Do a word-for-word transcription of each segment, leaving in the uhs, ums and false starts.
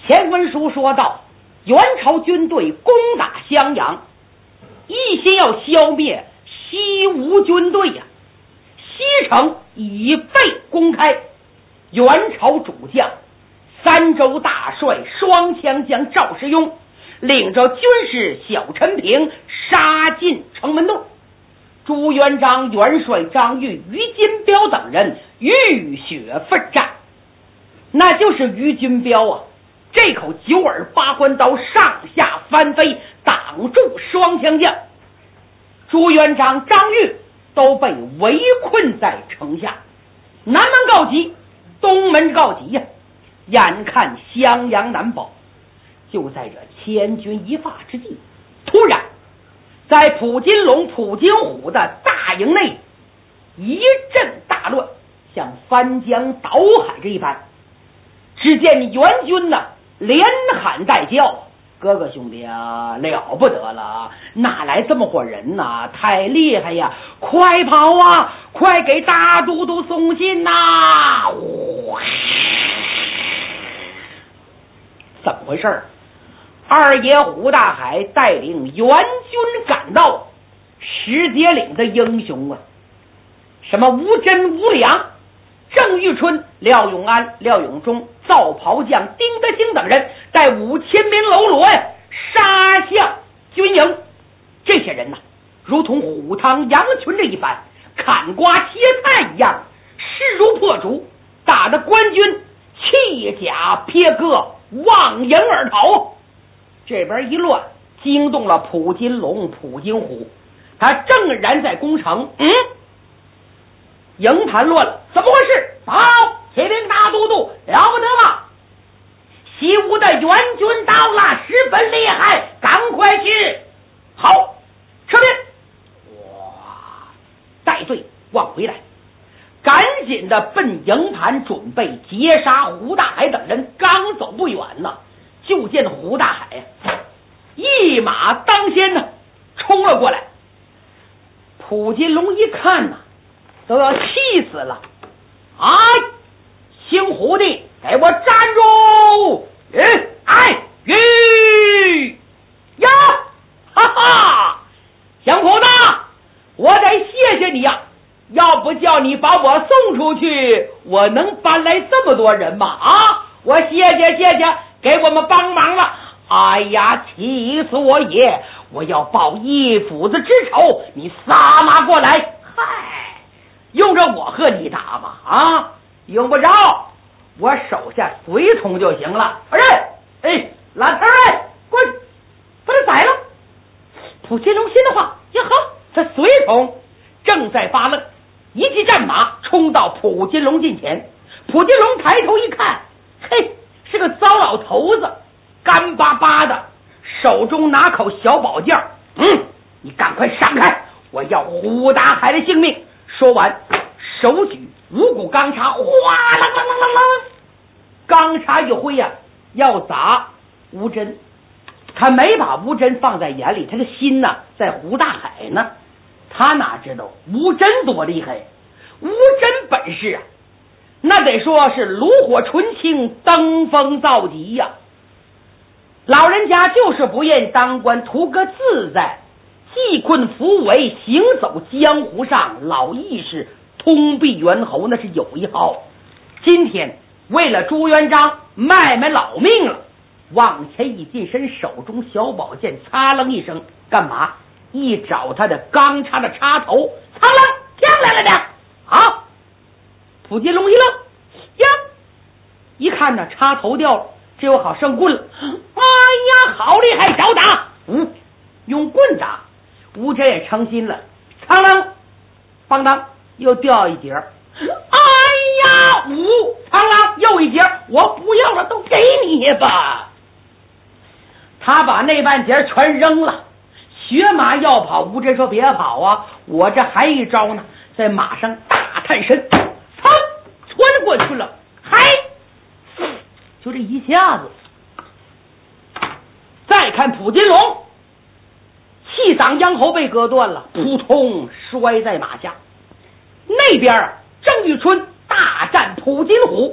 前文书说到，元朝军队攻打襄阳，一心要消灭西吴军队呀、啊。西城已被公开，元朝主将三州大帅双枪将赵世庸领着军士小陈平杀进城门洞，朱元璋元帅张玉、于金彪等人浴血奋战。那就是于金彪啊，这口九耳八关刀上下翻飞，挡住双枪将。朱元璋、张玉都被围困在城下，南门告急，东门告急呀、啊，眼看襄阳难保。就在这千钧一发之际，突然在普金龙、普金虎的大营内一阵大乱，像翻江倒海这一般。只见元军呢连喊带叫，哥哥兄弟啊，了不得了，哪来这么伙人呐、啊？太厉害呀！快跑啊，快给大都督送信呐、啊！怎么回事？二爷胡大海带领援军赶到，石碣岭的英雄啊，什么吴真、吴良、郑玉春、廖永安、廖永忠、造袍匠丁德兴等人带五千名喽啰呀杀向军营。这些人呐、啊，如同虎汤羊群这一般，砍瓜切菜一样，势如破竹，打得官军弃甲撇戈，望营而逃。这边一乱，惊动了普金龙、普金虎，他正然在攻城。嗯，营盘乱了，怎么回事？报，启禀大都督，了不得吗？西吴的援军到了，十分厉害，赶快去！好，撤兵！哇，带队往回来，赶紧的奔营盘，准备截杀胡大海等人。刚走不远呢，就见胡大海呀、啊，一马当先呢，冲了过来。普金龙一看呢、啊，都要气死了！哎，姓胡的，给我站住！嗯，哎，吁呀，哈哈，姓胡的，我得谢谢你呀、啊！要不叫你把我送出去，我能搬来这么多人吗？啊，我谢谢谢谢，给我们帮忙了。哎呀，气死我也！我要报一斧子之仇，你撒马过来！嗨，用着我和你打吗？啊，用不着，我手下随从就行了。哎哎，老头儿，滚，把他宰了！普金龙心的话也好，他随从正在发愣，一骑战马冲到普金龙近前。普金龙抬头一看，嘿，是个糟老头子，干巴巴的，手中拿口小宝剑。嗯，你赶快闪开，我要胡大海的性命！说完，手举五股钢叉，哗啦啦啦啦啦，钢叉一挥呀、啊，要砸吴真。他没把吴真放在眼里，他的心呢在胡大海呢。他哪知道吴真多厉害？吴真本事啊，那得说是炉火纯青，登峰造极呀、啊。老人家就是不愿当官，图个自在，济困扶危，行走江湖上，老义士通臂猿猴那是有一号。今天为了朱元璋卖卖老命了，往前一近身，手中小宝剑擦楞一声，干嘛？一找他的钢叉的插头，擦楞将来了点。好，普金龙一愣，呀，一看呢，插头掉了，这又好生棍了。哎呀，好厉害，找打！嗯，用棍打，吴真也成心了，擦楞，邦当又掉一截。哎呀，五苍狼又一截，我不要了，都给你吧。他把那半截全扔了，学马要跑，吴真说别跑啊，我这还一招呢，在马上大探身，噌穿过去了，嗨，就这一下子。再看普金龙，气嗓咽喉被割断了，扑通摔在马下。那边啊，郑玉春大战普金虎，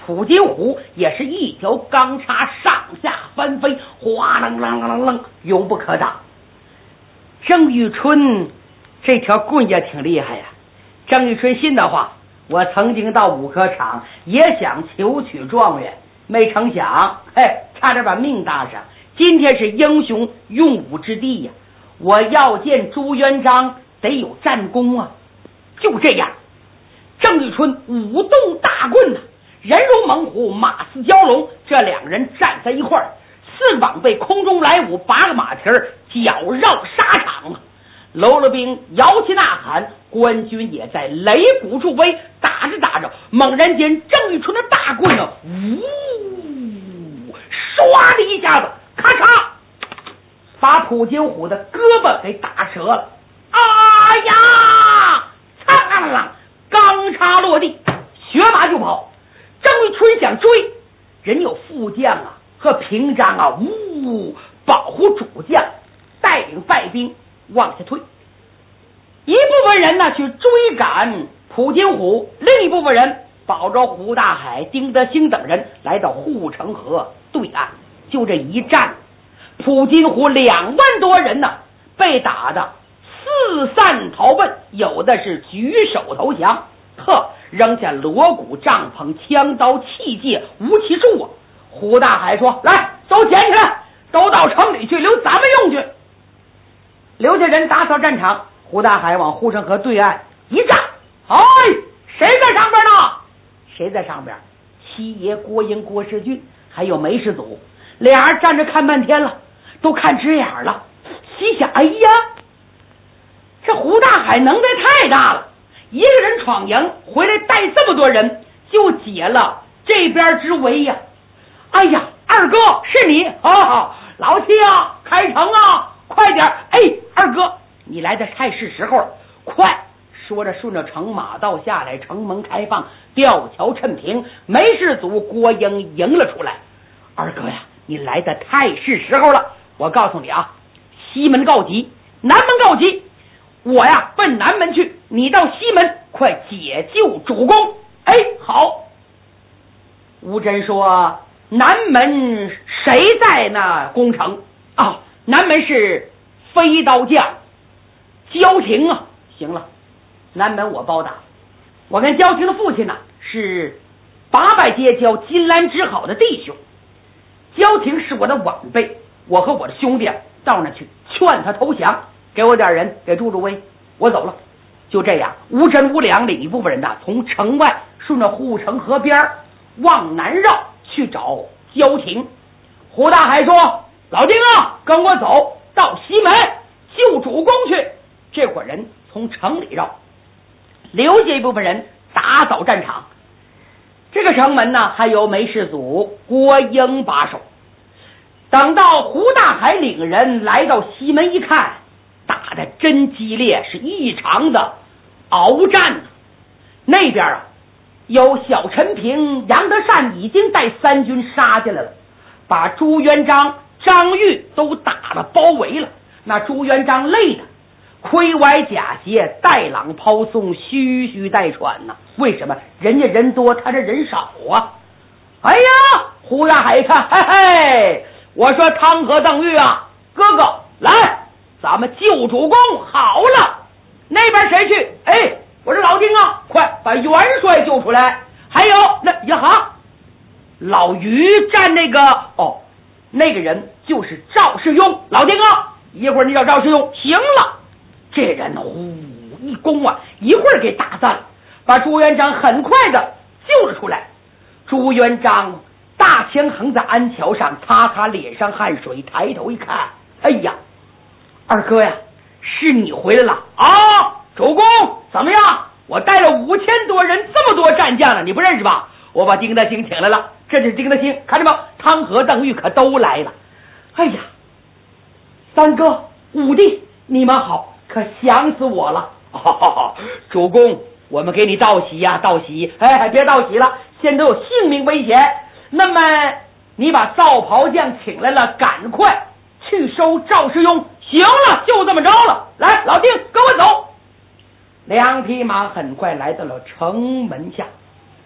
普金虎也是一条钢叉上下翻飞，哗啷啷啷啷，永不可挡。郑玉春这条棍也挺厉害呀。郑玉春信的话，我曾经到五科场也想求取状元，没成想，嘿，差点把命搭上。今天是英雄用武之地呀，我要见朱元璋得有战功啊。就这样，郑玉春舞动大棍呢，人如猛虎，马似蛟龙，这两人站在一块儿，四膀背空中来舞，八个马蹄儿绞绕沙场啊。喽啰兵摇旗呐喊，官军也在擂鼓助威，打着打着，猛然间郑玉春的大棍呢，呜，唰的一下子，咔嚓，把普金虎的胳膊给打折了。啊呀！苍啷啷，钢叉落地，学马就跑。郑玉春想追，人有副将啊和平章啊，呜，保护主将，带领败兵往下退。一部分人呢去追赶普金虎，另一部分人保着胡大海、丁德兴等人来到护城河对岸。就这一战，普金虎两万多人呢被打的四散逃奔，有的是举手投降，呵，扔下锣鼓、帐篷、枪刀、器械、武器树啊。胡大海说：“来，都捡起来，都到城里去，留咱们用去。”留下人打扫战场。胡大海往护城河对岸一站，哎，谁在上边呢？谁在上边？七爷郭英、郭世俊还有梅世祖，俩人站着看半天了，都看直眼了，心想：哎呀，这胡大海能耐太大了，一个人闯营回来带这么多人，就解了这边之围呀！哎呀，二哥是你啊，老七啊，开城啊，快点！哎，二哥，你来的太是时候了，快！说着顺着城马道下来，城门开放，吊桥趁平，梅世祖郭英迎了出来。二哥呀，你来的太是时候了，我告诉你啊，西门告急，南门告急，我呀奔南门去，你到西门快解救主公。哎，好。吴真说：南门谁在那攻城啊？南门是飞刀将焦廷啊。行了，南门我包打。我跟焦廷的父亲呢是八拜结交金兰之好的弟兄，焦廷是我的晚辈，我和我的兄弟啊到那去劝他投降，给我点人，给助助威，我走了。就这样，吴真、吴良领一部分人呢从城外顺着护城河边往南绕去找焦廷。胡大海说：老丁啊，跟我走到西门救主公去。这伙人从城里绕，留下一部分人打扫战场。这个城门呢还有梅世祖郭英把守。等到胡大海领人来到西门一看，打得真激烈，是异常的鏖战。那边啊有小陈平、杨德善已经带三军杀进来了，把朱元璋、张玉都打了包围了。那朱元璋累的盔崴甲鞋，带朗抛送，吁吁带喘呢。为什么？人家人多，他这人少啊。哎呀，胡大海一看，嘿嘿，我说汤和邓玉啊，哥哥来，咱们救主公好了。那边谁去？哎，我说老丁啊，快把元帅救出来。还有那呀哈，老于站那个哦，那个人就是赵世庸。老丁啊，一会儿你找赵世庸。行了。这人呼一弓啊，一会儿给打散了，把朱元璋很快的救了出来。朱元璋大枪横在鞍桥上，擦擦脸上汗水，抬头一看，哎呀，二哥呀，是你回来了啊！主公怎么样？我带了五千多人，这么多战将了，你不认识吧？我把丁德兴请来了，这是丁德兴，看着吧，汤和邓玉可都来了。哎呀，三哥五弟你们好，可想死我了。哦，主公，我们给你道喜呀、啊、道喜。哎，别道喜了，现在有性命危险。那么你把赵袍将请来了，赶快去收赵世庸。行了，就这么着了。来，老丁跟我走。两匹马很快来到了城门下。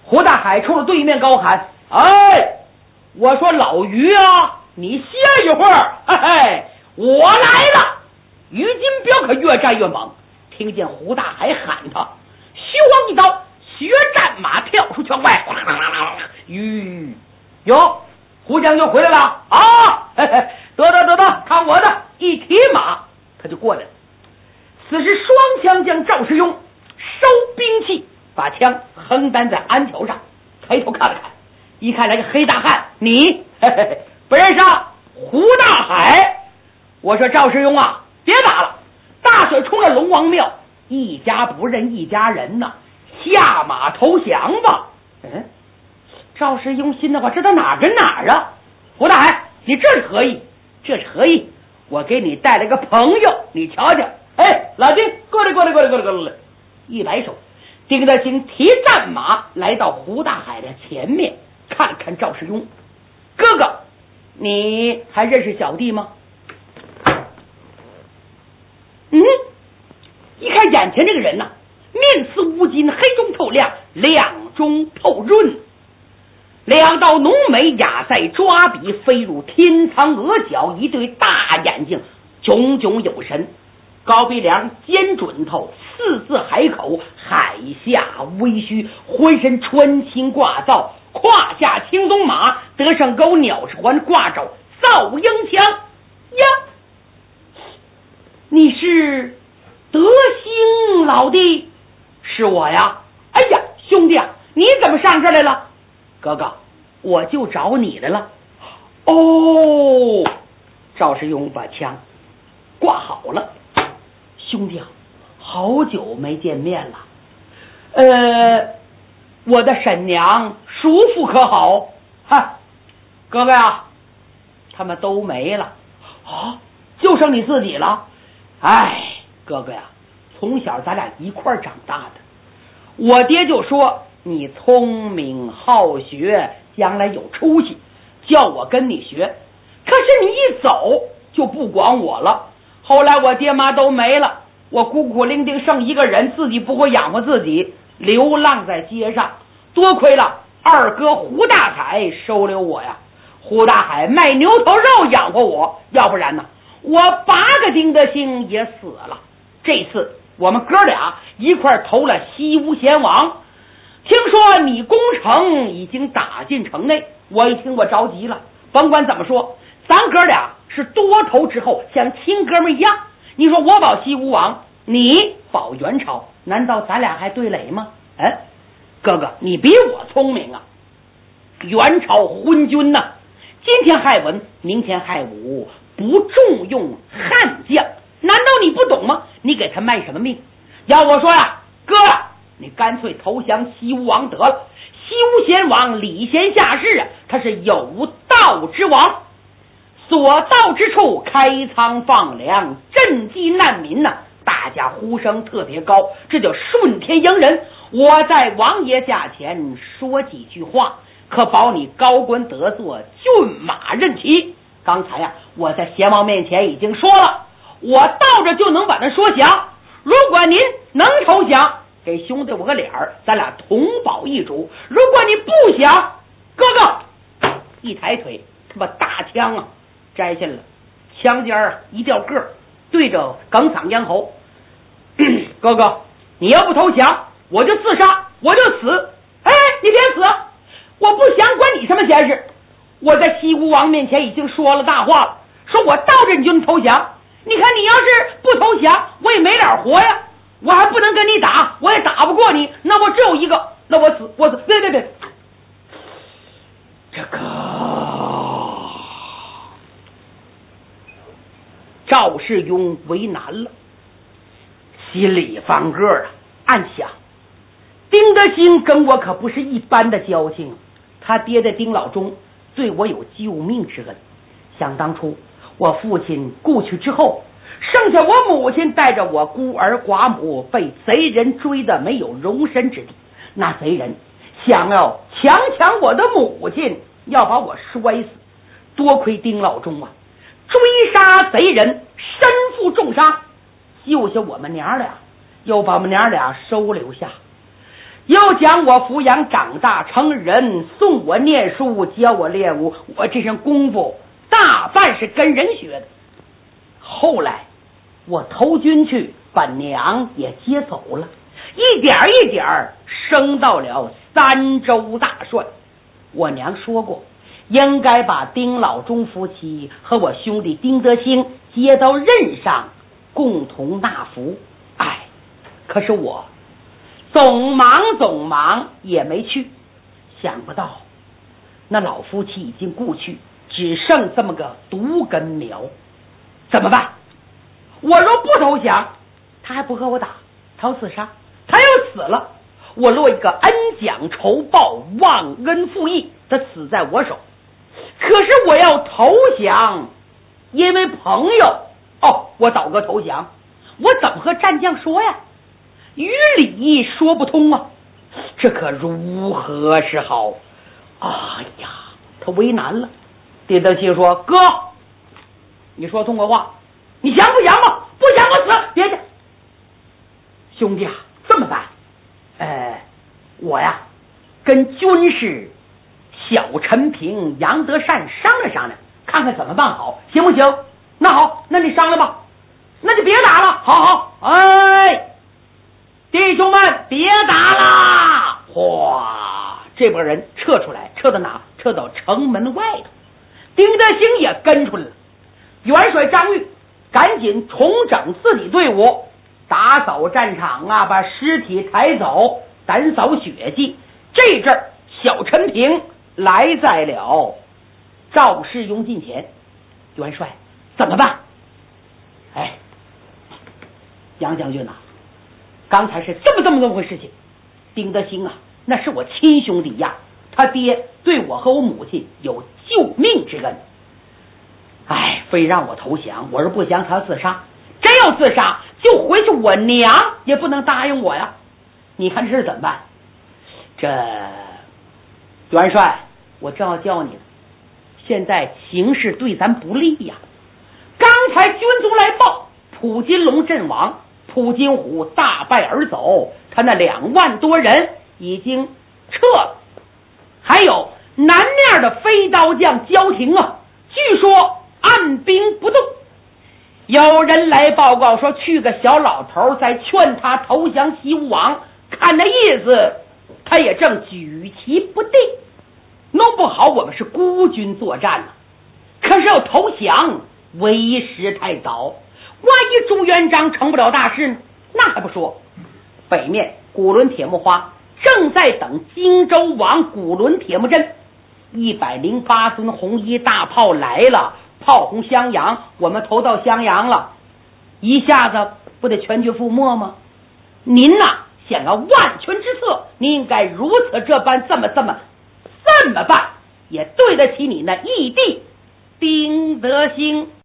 胡大海冲着对面高喊：“哎，我说老于啊，你歇一会儿，嘿嘿，我来了。”于金彪可越战越猛，听见胡大海喊他，虚晃一刀，学战马跳出圈外，吁，哟，胡将军回来了啊！嘿嘿，得得得得，看我的！一提马，他就过来了。此时双枪将赵世庸收兵器，把枪横担在鞍条上，抬头看了看，一看来个黑大汉，你嘿嘿不认识啊？胡大海。我说赵世庸啊，别打了，大水冲了龙王庙，一家不认一家人呐，下马投降吧。嗯，赵世庸心的话，这到哪跟哪儿啊？胡大海，你这是何意？这是何意？我给你带来个朋友，你瞧瞧。哎，老丁，过来过来过来过来过来！一摆手，丁德兴提战马来到胡大海的前面，看看赵世庸，哥哥，你还认识小弟吗？嗯，一看眼前这个人呐、啊，面似乌金，黑中透亮，亮中透润，两道浓眉压在抓笔，飞入天苍额角，一对大眼睛炯炯有神，高鼻梁，尖准头，四字海口，海下微须，浑身穿青挂造，胯下青鬃马，得胜钩，鸟翅环，挂着造鹰枪呀！你是德兴老弟？是我呀！哎呀，兄弟啊，你怎么上这来了？哥哥，我就找你来了。哦，赵世庸把枪挂好了。兄弟啊，好久没见面了。呃，我的婶娘叔父可好？哈，哥哥呀，他们都没了啊，就剩你自己了。哎，哥哥呀，从小咱俩一块儿长大的，我爹就说你聪明好学，将来有出息，叫我跟你学。可是你一走就不管我了。后来我爹妈都没了，我孤苦伶仃剩一个人，自己不会养活自己，流浪在街上。多亏了二哥胡大海收留我呀，胡大海卖牛头肉养活我，要不然呢，我八个丁德兴也死了。这次我们哥俩一块投了西吴贤王，听说你攻城已经打进城内，我一听我着急了。甭管怎么说，咱哥俩是多头之后，像亲哥们一样。你说我保西吴王，你保元朝，难道咱俩还对垒吗？哎，哥哥，你比我聪明啊！元朝昏君呐、啊，今天害文，明天害武，不重用汉将，难道你不懂吗？你给他卖什么命？要我说呀，哥，你干脆投降西吴王得了。西吴贤王礼贤下士啊，他是有道之王，所到之处开仓放粮，赈济难民呐、啊，大家呼声特别高，这叫顺天迎人。我在王爷驾前说几句话，可保你高官得坐，骏马任骑。刚才呀、啊，我在贤王面前已经说了，我到这就能把他说降。如果您能投降，给兄弟我个脸儿，咱俩同保一主。如果你不想，哥哥一抬腿，他把大枪啊摘下了，枪尖啊一掉个儿，对着耿嗓咽喉。哥哥，你要不投降，我就自杀，我就死。哎，你别死，我不想管你什么闲事。我在西吴王面前已经说了大话了，说我到这你就能投降。你看你要是不投降，我也没脸活呀，我还不能跟你打，我也打不过你，那我只有一个，那我死，我死，别别别，这个赵世庸为难了，心里翻个啊，暗想，丁德兴跟我可不是一般的交情，他爹的丁老忠对我有救命之恩。想当初我父亲故去之后，剩下我母亲带着我孤儿寡母，被贼人追得没有容身之地。那贼人想要强抢我的母亲，要把我摔死。多亏丁老忠啊，追杀贼人，身负重伤，救下我们娘俩，又把我们娘俩收留下。 又将我抚养长大成人，送我念书，教我练武，我这身功夫大半是跟人学的。后来我投军去，把娘也接走了，一点一点升到了三州大帅。我娘说过，应该把丁老中夫妻和我兄弟丁德兴接到任上，共同纳福。哎，可是我总忙总忙也没去。想不到那老夫妻已经故去，只剩这么个独根苗，怎么办？我若不投降，他还不和我打，他要自杀，他要死了，我落一个恩将仇报，忘恩负义，他死在我手。可是我要投降，因为朋友哦，我倒戈投降，我怎么和战将说呀？于理说不通啊，这可如何是好？哎呀，他为难了。丁德兴说：“哥，你说通过话，你降不降吧？不降我死！别去，兄弟啊，这么办？呃，我呀，跟军士小陈平、杨德善商量商量，看看怎么办好，行不行？那好，那你商量吧，那就别打了。好好，哎，弟兄们，别打了！哗，这波人撤出来，撤到哪？撤到城门外头。丁德兴也跟出来了。元帅张玉赶紧重整自己队伍，打扫战场啊，把尸体抬走，打扫血迹。这阵儿，小陈平来在了赵世庸近前。元帅，怎么办？哎，杨将军呐、啊，刚才是这么这么这么回事情。丁德兴啊，那是我亲兄弟呀，他爹对我和我母亲有救命之恩。哎，非让我投降，我是不降，他自杀。真要自杀，就回去，我娘也不能答应我呀。你看这是怎么办？这元帅，我正要叫你呢。现在形势对咱不利呀。刚才军中来报，普金龙阵亡，普金虎大败而走，他那两万多人已经撤了。还有南面的飞刀将焦廷啊，据说按兵不动。有人来报告说，去个小老头在劝他投降西吴王，看那意思他也正举棋不定。弄不好我们是孤军作战呢、啊，可是要投降为时太早，万一朱元璋成不了大事呢？那还不说。北面古伦铁木花正在等荆州王古伦铁木真，一百零八尊红衣大炮来了，炮轰襄阳，我们投到襄阳了，一下子不得全军覆没吗？您呐、啊，想要万全之策，您应该如此这般这么这么这么办，也对得起你那义弟丁德兴。